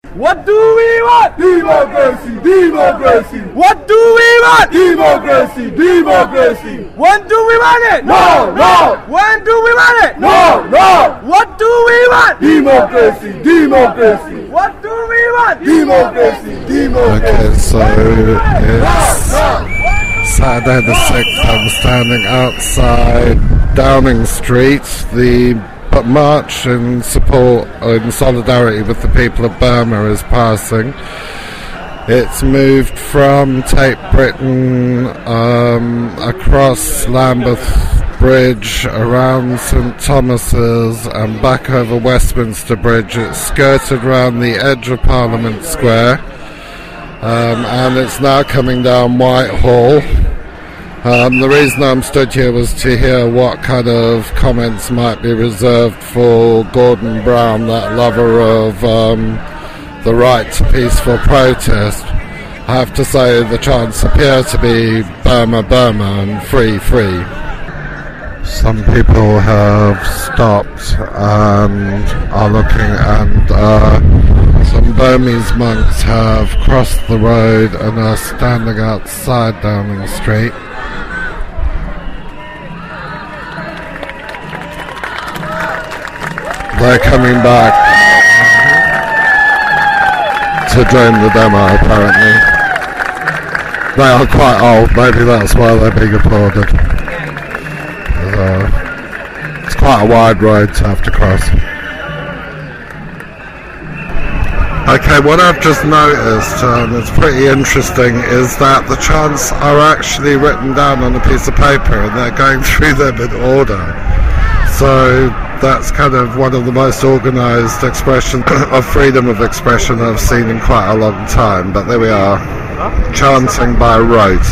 What do we want? Democracy, democracy. What do we want? Democracy, democracy. When do we want it? No, no. When do we want it? No, no. What do we want? Democracy, democracy. What do we want? Democracy, democracy. Okay, so it's Saturday the 6th. I'm standing outside Downing Street. The march in support, in solidarity with the people of Burma is passing. It's moved from Tate Britain across Lambeth Bridge, around St Thomas's and back over Westminster Bridge. It's skirted around the edge of Parliament Square, and it's now coming down Whitehall. The reason I'm stood here was to hear what kind of comments might be reserved for Gordon Brown, that lover of the right to peaceful protest. I have to say the chants appear to be Burma, Burma and free, free. Some people have stopped and are looking, and some Burmese monks have crossed the road and are standing outside Downing Street. They're coming back to join the demo, apparently. They are quite old, maybe that's why they're being applauded. It's quite a wide road to have to cross. Okay, what I've just noticed, it's pretty interesting, is that the chants are actually written down on a piece of paper and they're going through them in order. So that's kind of one of the most organised expressions of freedom of expression I've seen in quite a long time, but there we are, chanting by rote.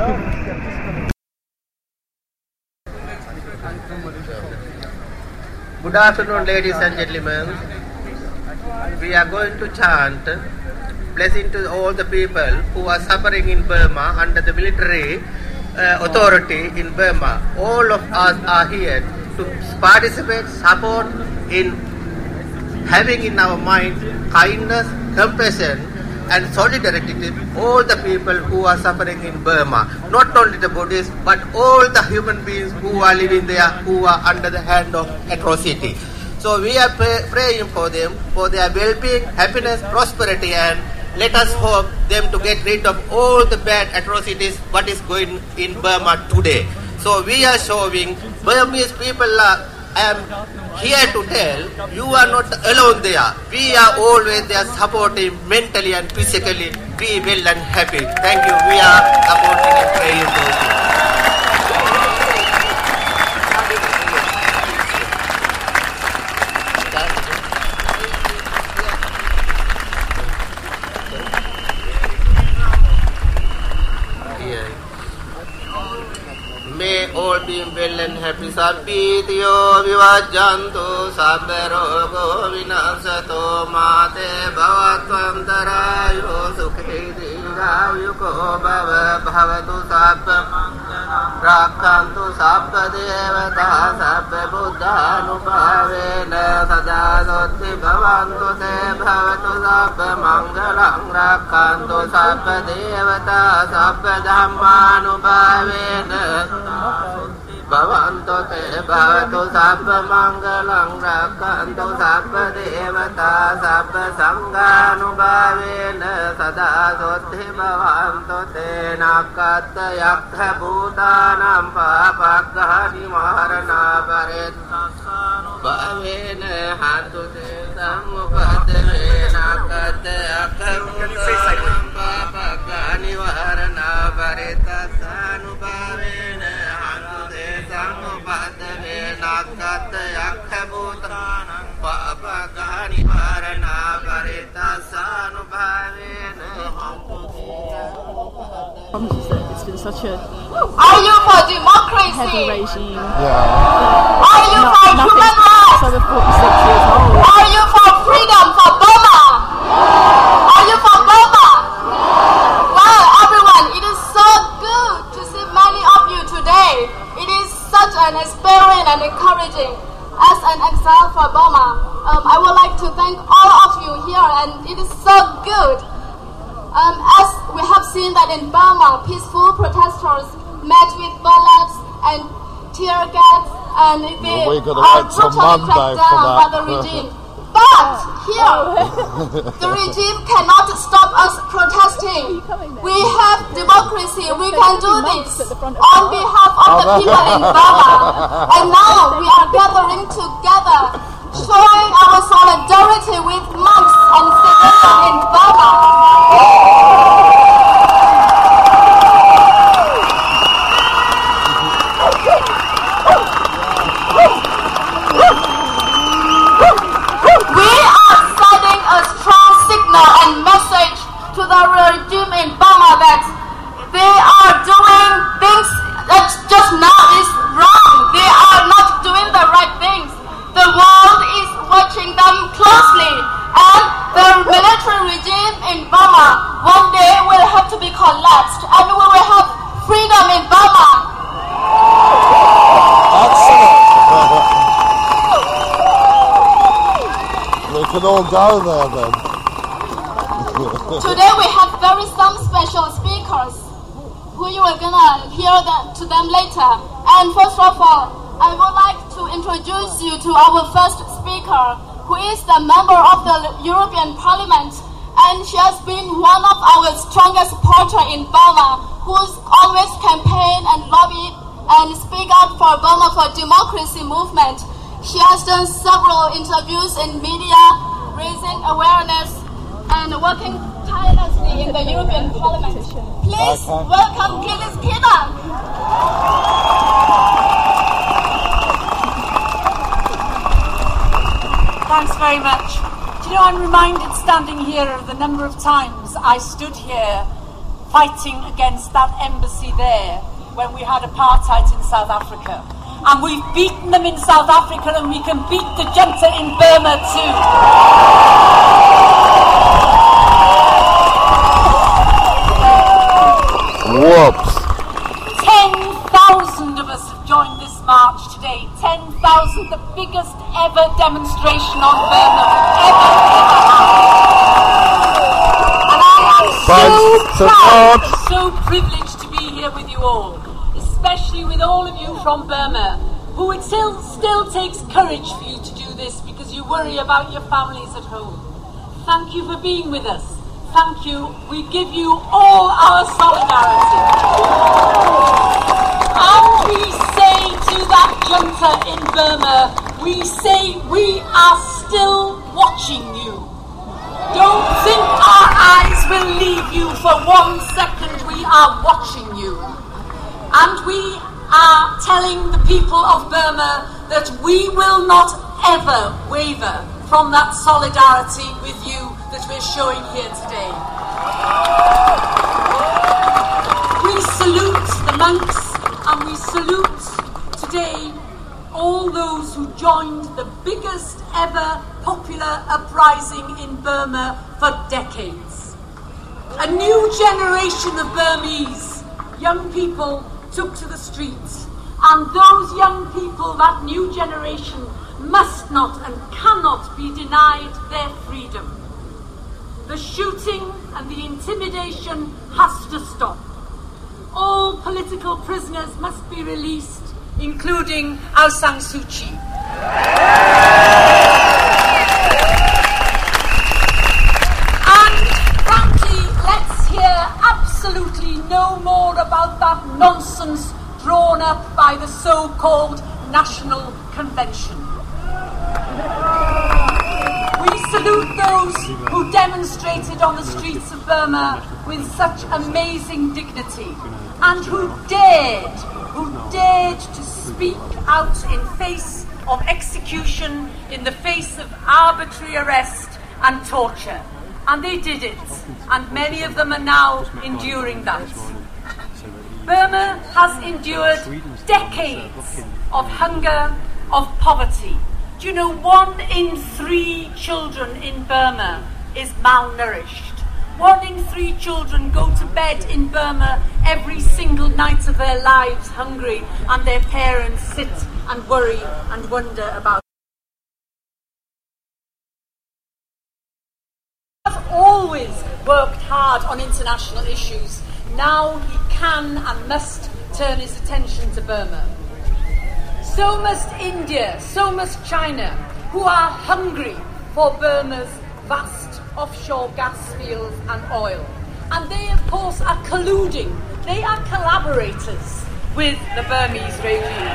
Good afternoon, ladies and gentlemen. We are going to chant blessing to all the people who are suffering in Burma under the military authority in Burma. All of us are here to participate, support in having in our mind kindness, compassion and solidarity with all the people who are suffering in Burma. Not only the Buddhists, but all the human beings who are living there, who are under the hand of atrocity. So we are praying for them, for their well-being, happiness, prosperity, and let us hope them to get rid of all the bad atrocities what is going in Burma today. So we are showing Burmese people I am here to tell you are not alone there. We are always there supporting mentally and physically. Be well and happy. Thank you. We are supporting and praying for you. May all be well and happy. Sabbitiyo vivajjantu sabbe rogo vinasato mate bhavattvantarayo sukhe dirayuko bhavatu sabbe rakkantu sabbe devata sabbe buddhanubhavena sadadotti bhavantu te bhavatu sabbe mangalam rakkantu sabbe devata sabbe dhammanubhavena Bhavantu te bhavatu sabba mangalam rakkantu sabba devata sabba sanghanubhavena sada sotti bhavantu te nakatta yakha bhutanam papagghani maharana parettassanubhavena hantu te samupadre nakatta yakha bhutanam papagghani maharana parettassanubhavena Samupadre nakata yakhabhutanam papagani parana parettassanubhavena. It's been such a Are you for democracy? heavy regime. Are you for human rights? So we're 46 years old. Are you for freedom for Burma? Are you for Burma? Well, everyone, it is so good to see many of you today. It is such an experience and encouraging as an exile for Burma. I would like to thank all of you here, and it is so so good. As we have seen that in Burma, peaceful protesters met with bullets and tear gas, and they we got to are wait till brutally Monday cracked for down by that. the regime. But here, the regime cannot stop us protesting. We have democracy. We can do this on behalf of the people in Burma. And now we are gathering together, showing our solidarity with monks and civilians in Burma. And message to the regime in Burma that they are doing things that just now is wrong. They are not doing the right things. The world is watching them closely, and the military regime in Burma one day will have to be collapsed, and we will have freedom in Burma. We can all go there then. Today we have some special speakers who you are gonna hear to them later. And first of all, I would like to introduce you to our first speaker, who is the member of the European Parliament, and she has been one of our strongest supporters in Burma, who's always campaigned and lobbied and speak out for Burma for democracy movement. She has done several interviews in media, raising awareness and working tirelessly in the European Parliament. Please welcome Gillis Keelan. Thanks very much. Do you know, I'm reminded standing here of the number of times I stood here fighting against that embassy there when we had apartheid in South Africa. And we've beaten them in South Africa, and we can beat the junta in Burma too. Whoops. 10,000 of us have joined this march today. 10,000, the biggest ever demonstration on Burma ever had. And I am so proud, so privileged to be here with you all, especially with all of you from Burma, who it still takes courage for you to do this because you worry about your families at home. Thank you for being with us. Thank you. We give you all our solidarity. And we say to that junta in Burma, we say we are still watching you. Don't think our eyes will leave you for 1 second. We are watching you. And we are telling the people of Burma that we will not ever waver from that solidarity with you that we're showing here today. We salute the monks, and we salute today all those who joined the biggest ever popular uprising in Burma for decades. A new generation of Burmese young people took to the streets, and those young people, that new generation, must not and cannot be denied their freedom. The shooting and the intimidation has to stop. All political prisoners must be released, including Aung San Suu Kyi. And frankly, let's hear absolutely no more about that nonsense drawn up by the so-called National Convention. We salute those who demonstrated on the streets of Burma with such amazing dignity, and who dared to speak out in face of execution, in the face of arbitrary arrest and torture. And they did it, and many of them are now enduring that. Burma has endured decades of hunger, of poverty. Do you know 1 in 3 children in Burma is malnourished? 1 in 3 children go to bed in Burma every single night of their lives hungry, and their parents sit and worry and wonder about. It has always worked hard on international issues, now he can and must turn his attention to Burma. So must India, so must China, who are hungry for Burma's vast offshore gas fields and oil. And they, of course, are colluding. They are collaborators with the Burmese regime.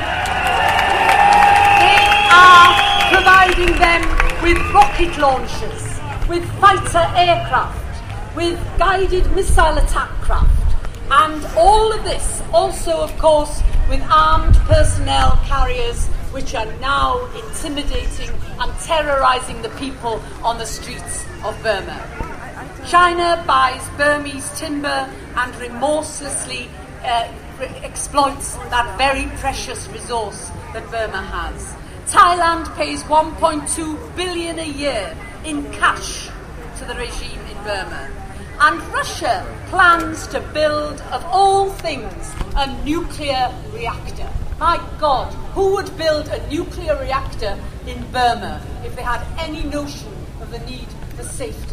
They are providing them with rocket launchers, with fighter aircraft, with guided missile attack craft. And all of this also, of course, with armed personnel carriers which are now intimidating and terrorizing the people on the streets of Burma. China buys Burmese timber and remorselessly exploits that very precious resource that Burma has. Thailand pays 1.2 billion a year in cash to the regime in Burma. And Russia plans to build, of all things, a nuclear reactor. My God, who would build a nuclear reactor in Burma if they had any notion of the need for safety?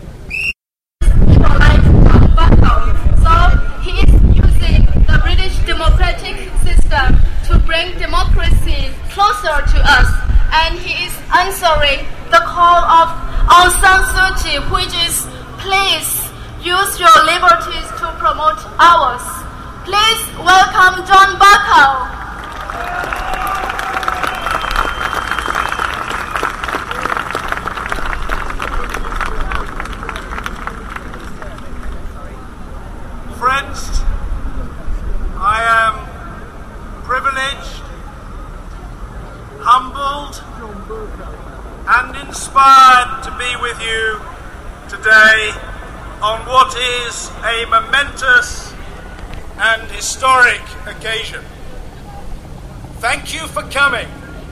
So he is using the British democratic system to bring democracy closer to us. And he is answering the call of Aung San Suu Kyi, which is, please use your liberties to promote ours. Please welcome John Bercow. Friends, I am privileged, humbled, and inspired to be with you today on what is a momentous and historic occasion. Thank you for coming.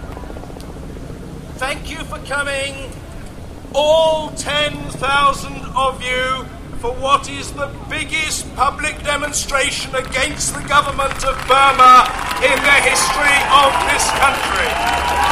Thank you for coming, all 10,000 of you, for what is the biggest public demonstration against the government of Burma in the history of this country.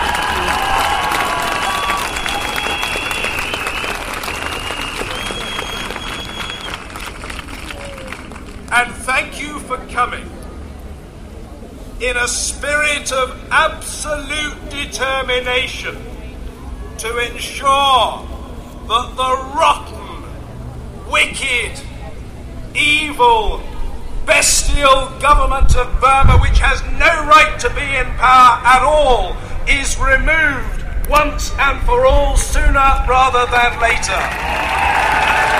And thank you for coming in a spirit of absolute determination to ensure that the rotten, wicked, evil, bestial government of Burma, which has no right to be in power at all, is removed once and for all, sooner rather than later.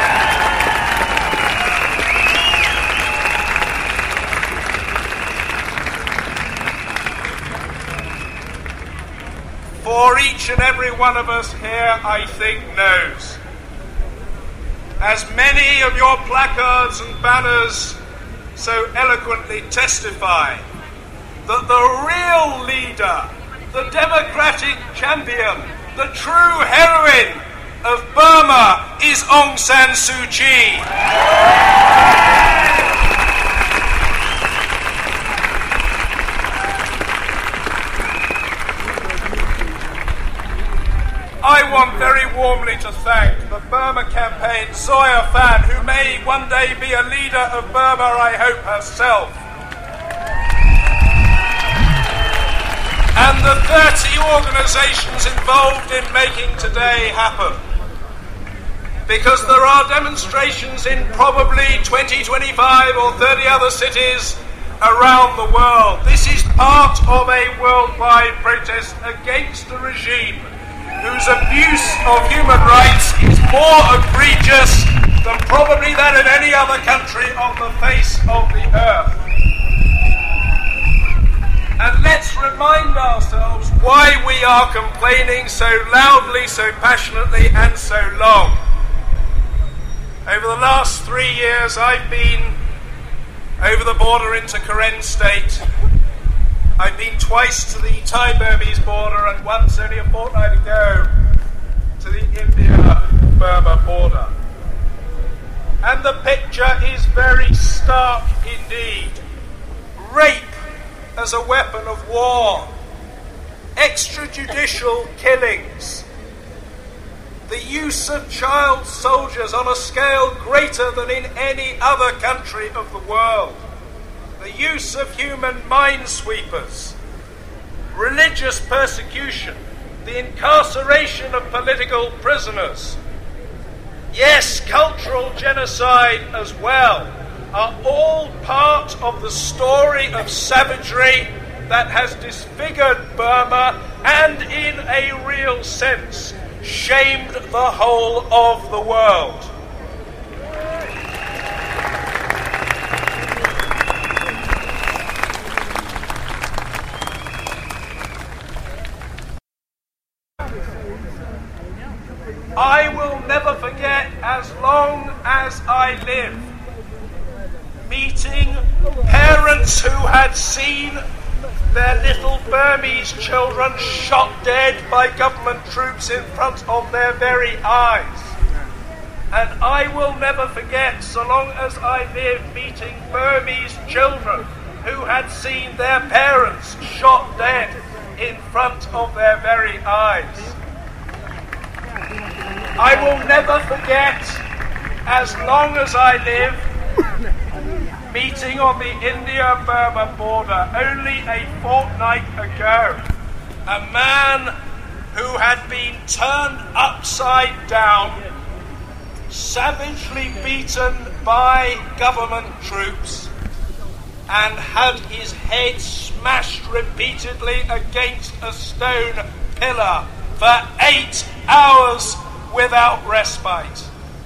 For each and every one of us here, I think, knows, as many of your placards and banners so eloquently testify, that the real leader, the democratic champion, the true heroine of Burma is Aung San Suu Kyi. I want very warmly to thank the Burma Campaign Zoya Fan, who may one day be a leader of Burma, I hope, herself, and the 30 organisations involved in making today happen. Because there are demonstrations in probably 20, 25 or 30 other cities around the world. This is part of a worldwide protest against the regime whose abuse of human rights is more egregious than probably that in any other country on the face of the earth. And let's remind ourselves why we are complaining so loudly, so passionately, and so long. Over the last 3 years, I've been over the border into Karen State. I've been twice to the Thai-Burmese border and once, only a fortnight ago, to the India-Burma border. And the picture is very stark indeed. Rape as a weapon of war, extrajudicial killings, the use of child soldiers on a scale greater than in any other country of the world, the use of human minesweepers, religious persecution, the incarceration of political prisoners, yes, cultural genocide as well, are all part of the story of savagery that has disfigured Burma and, in a real sense, shamed the whole of the world. I will never forget, as long as I live, meeting parents who had seen their little Burmese children shot dead by government troops in front of their very eyes. And I will never forget, so long as I live, meeting Burmese children who had seen their parents shot dead in front of their very eyes. I will never forget, as long as I live, meeting on the India-Burma border only a fortnight ago a man who had been turned upside down, savagely beaten by government troops, and had his head smashed repeatedly against a stone pillar for 8 hours without respite.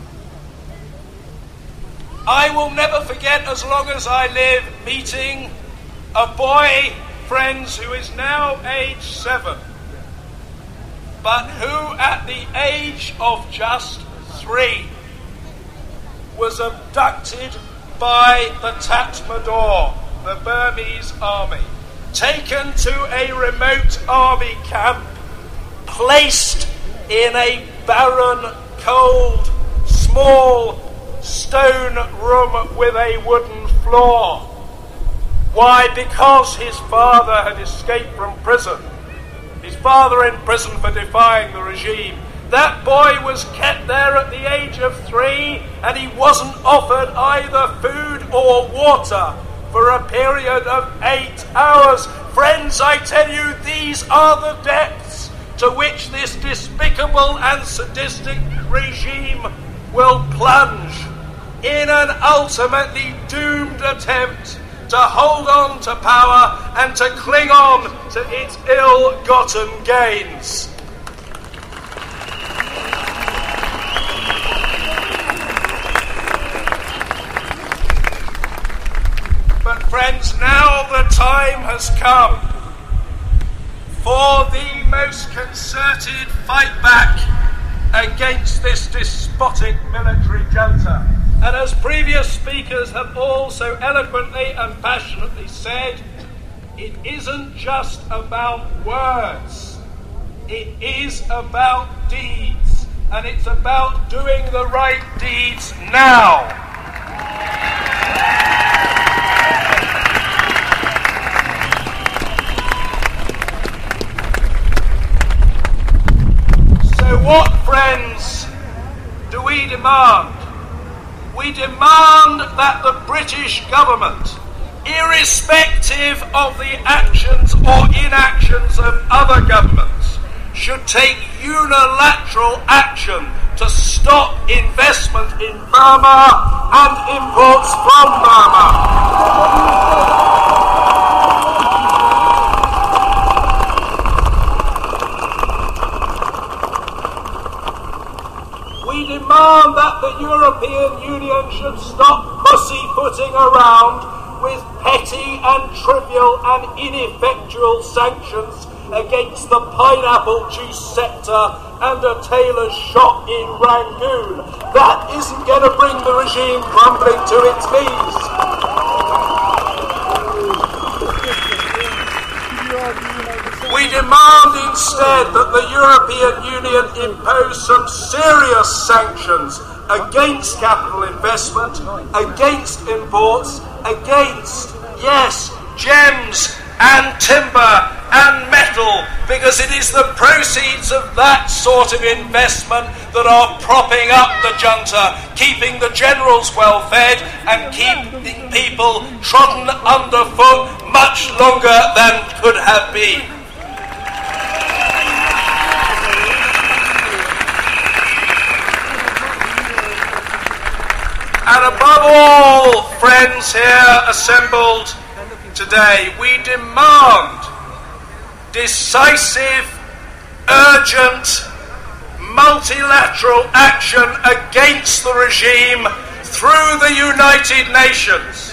I will never forget, as long as I live, meeting a boy, friends, who is now age 7, but who at the age of just 3 was abducted by the Tatmadaw, the Burmese army, taken to a remote army camp, placed in a barren, cold, small stone room with a wooden floor. Why? Because his father had escaped from prison. His father in prison for defying the regime. That boy was kept there at the age of 3, and he wasn't offered either food or water for a period of 8 hours. Friends, I tell you, these are the depths to which this despicable and sadistic regime will plunge in an ultimately doomed attempt to hold on to power and to cling on to its ill-gotten gains. But friends, now the time has come for the most concerted fight back against this despotic military junta. And as previous speakers have all so eloquently and passionately said, it isn't just about words, it is about deeds, and it's about doing the right deeds now. So what, friends, do we demand? We demand that the British government, irrespective of the actions or inactions of other governments, should take unilateral action to stop investment in Burma and imports from Burma. We demand that the European Union should stop pussyfooting around with petty and trivial and ineffectual sanctions against the pineapple juice sector and a tailor's shop in Rangoon. That isn't going to bring the regime crumbling to its knees. We demand instead that the European Union impose some serious sanctions against capital investment, against imports, against, yes, gems and timber and metal, because it is the proceeds of that sort of investment that are propping up the junta, keeping the generals well fed and keeping people trodden underfoot much longer than could have been. And above all, friends here assembled today, we demand decisive, urgent, multilateral action against the regime through the United Nations.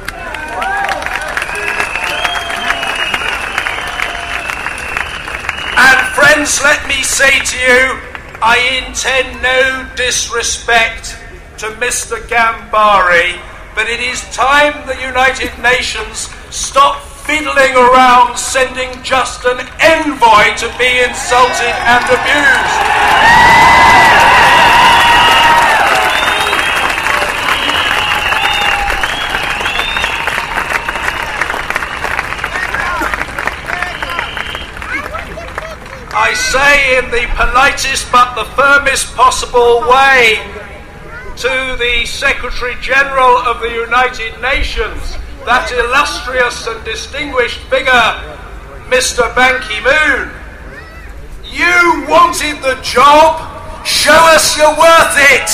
And friends, let me say to you, I intend no disrespect to Mr. Gambari, but it is time the United Nations stop fiddling around sending just an envoy to be insulted and abused. I say in the politest but the firmest possible way to the Secretary General of the United Nations, that illustrious and distinguished figure, Mr. Ban Ki-moon, you wanted the job, show us you're worth it.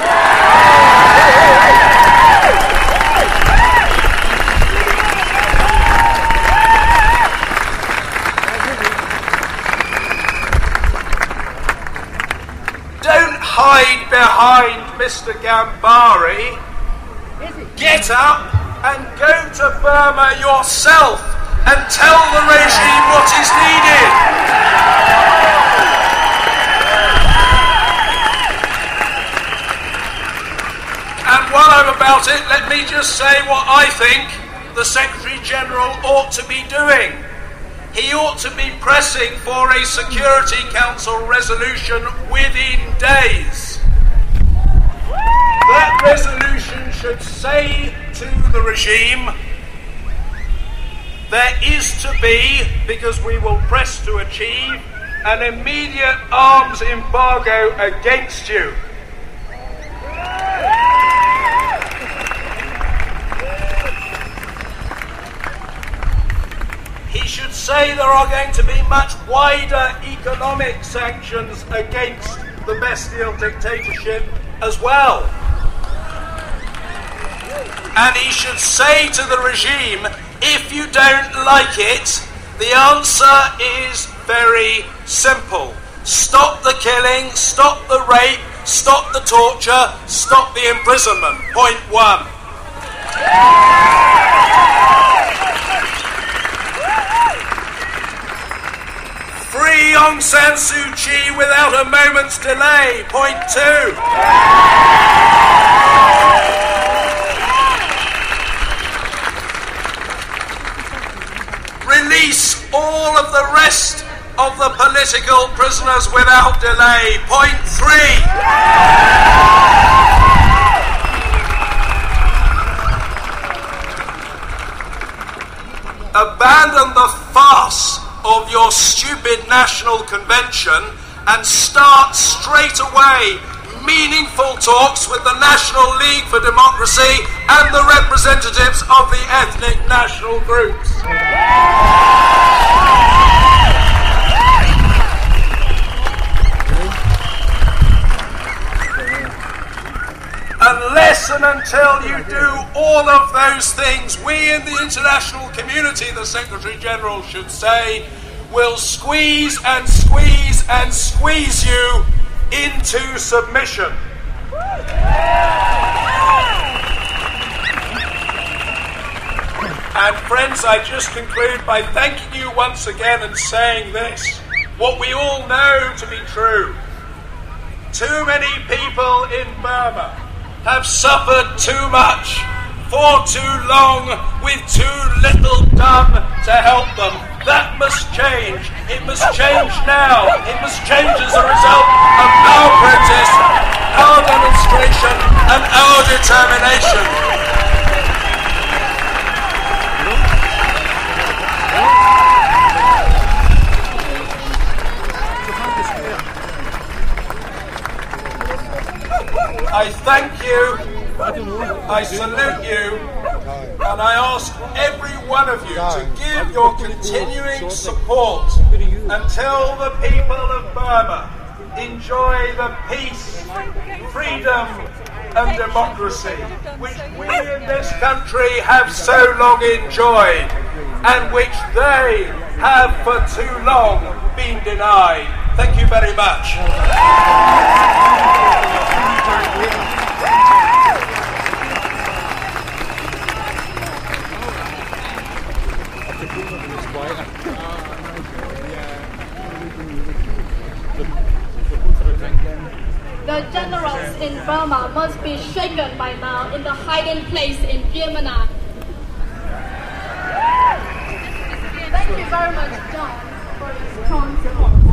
Don't hide behind Mr. Gambari. Get up and go to Burma yourself and tell the regime what is needed. And while I'm about it, let me just say what I think the Secretary General ought to be doing. He ought to be pressing for a Security Council resolution within days. That resolution should say to the regime, there is to be, because we will press to achieve, an immediate arms embargo against you. He should say there are going to be much wider economic sanctions against the bestial dictatorship as well. And he should say to the regime, if you don't like it, the answer is very simple. Stop the killing, stop the rape, stop the torture, stop the imprisonment. Point one. Free Aung San Suu Kyi without a moment's delay. Point two. Release all of the rest of the political prisoners without delay. Point three. Abandon the farce of your stupid national convention and start straight away meaningful talks with the National League for Democracy and the representatives of the ethnic national groups. Unless and until you do all of those things, we in the international community, the Secretary General should say, will squeeze and squeeze and squeeze you into submission. And friends, I just conclude by thanking you once again and saying this, what we all know to be true. Too many people in Burma have suffered too much for too long with too little done to help them. That must change. It must change now. It must change as a result of our protest, our demonstration, and our determination. I thank you, I salute you, and I ask every one of you to give your continuing support until the people of Burma enjoy the peace, freedom and democracy which we in this country have so long enjoyed and which they have for too long been denied. Thank you very much. The generals in Burma must be shaken by now in the hiding place in Yamena. Thank you very much, John, for your strong support.